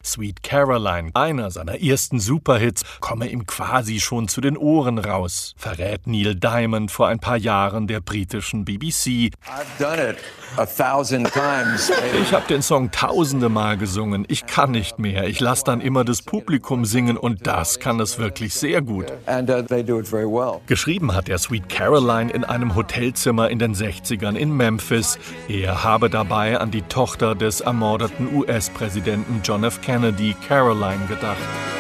Sweet Caroline, einer seiner ersten Superhits, komme ihm quasi schon zu den Ohren raus, verrät Neil Diamond vor ein paar Jahren der britischen BBC. Ich habe den Song tausende Mal gesungen, ich kann nicht mehr. Ich lasse dann immer das Publikum singen und das kann es wirklich sehr gut. Geschrieben hat er Sweet Caroline in einem Hotelzimmer in den 60ern in Memphis. Er habe dabei an die Tochter des ermordeten US-Präsidenten John F. Kennedy, Caroline, gedacht.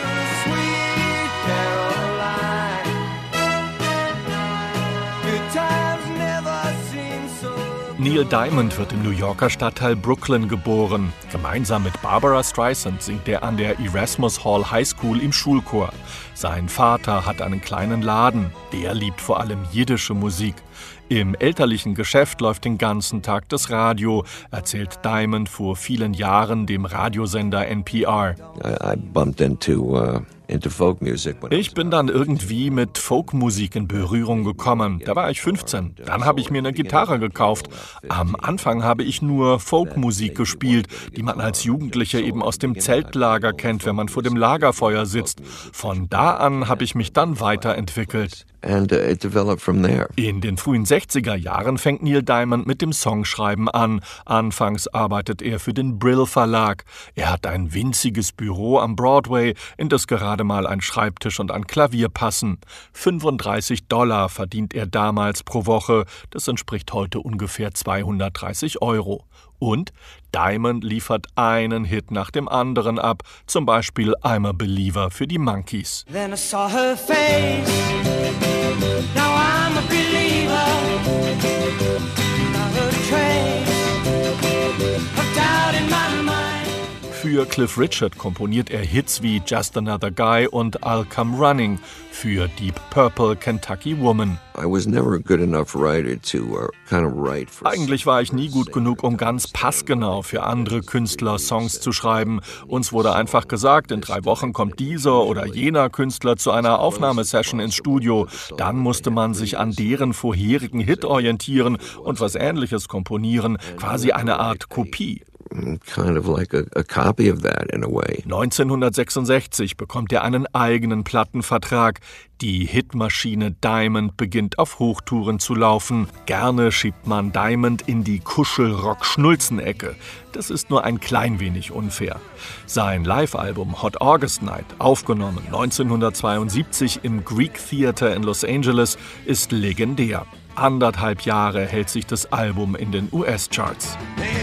Neil Diamond wird im New Yorker Stadtteil Brooklyn geboren. Gemeinsam mit Barbara Streisand singt er an der Erasmus Hall High School im Schulchor. Sein Vater hat einen kleinen Laden. Der liebt vor allem jiddische Musik. Im elterlichen Geschäft läuft den ganzen Tag das Radio, erzählt Diamond vor vielen Jahren dem Radiosender NPR. Ich bin dann irgendwie mit Folkmusik in Berührung gekommen. Da war ich 15. Dann habe ich mir eine Gitarre gekauft. Am Anfang habe ich nur Folkmusik gespielt, die man als Jugendlicher eben aus dem Zeltlager kennt, wenn man vor dem Lagerfeuer sitzt. Von da an habe ich mich dann weiterentwickelt. In den frühen 60er Jahren fängt Neil Diamond mit dem Songschreiben an. Anfangs arbeitet er für den Brill Verlag. Er hat ein winziges Büro am Broadway, in das gerade mal ein Schreibtisch und ein Klavier passen. $35 verdient er damals pro Woche. Das entspricht heute ungefähr 230 €. Und Diamond liefert einen Hit nach dem anderen ab, zum Beispiel I'm a Believer für die Monkees. Then I saw her face. Now I'm a believer. Not a trace of doubt in my mind. Für Cliff Richard komponiert er Hits wie Just Another Guy und I'll Come Running, für Deep Purple Kentucky Woman. Eigentlich war ich nie gut genug, um ganz passgenau für andere Künstler Songs zu schreiben. Uns wurde einfach gesagt, in 3 Wochen kommt dieser oder jener Künstler zu einer Aufnahmesession ins Studio. Dann musste man sich an deren vorherigen Hit orientieren und was Ähnliches komponieren, quasi eine Art Kopie. Kind of like a copy of that in a way. 1966 bekommt er einen eigenen Plattenvertrag. Die Hitmaschine Diamond beginnt auf Hochtouren zu laufen. Gerne schiebt man Diamond in die Kuschelrock-Schnulzen-Ecke. Das ist nur ein klein wenig unfair. Sein Live-Album Hot August Night, aufgenommen 1972 im Greek Theater in Los Angeles, ist legendär. 1,5 Jahre hält sich das Album in den US-Charts.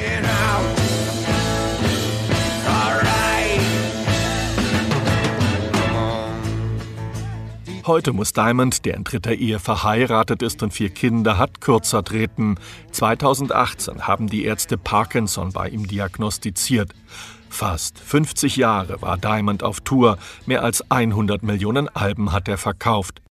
Heute muss Diamond, der in 3. Ehe verheiratet ist und 4 Kinder hat, kürzer treten. 2018 haben die Ärzte Parkinson bei ihm diagnostiziert. Fast 50 Jahre war Diamond auf Tour. Mehr als 100 Millionen Alben hat er verkauft.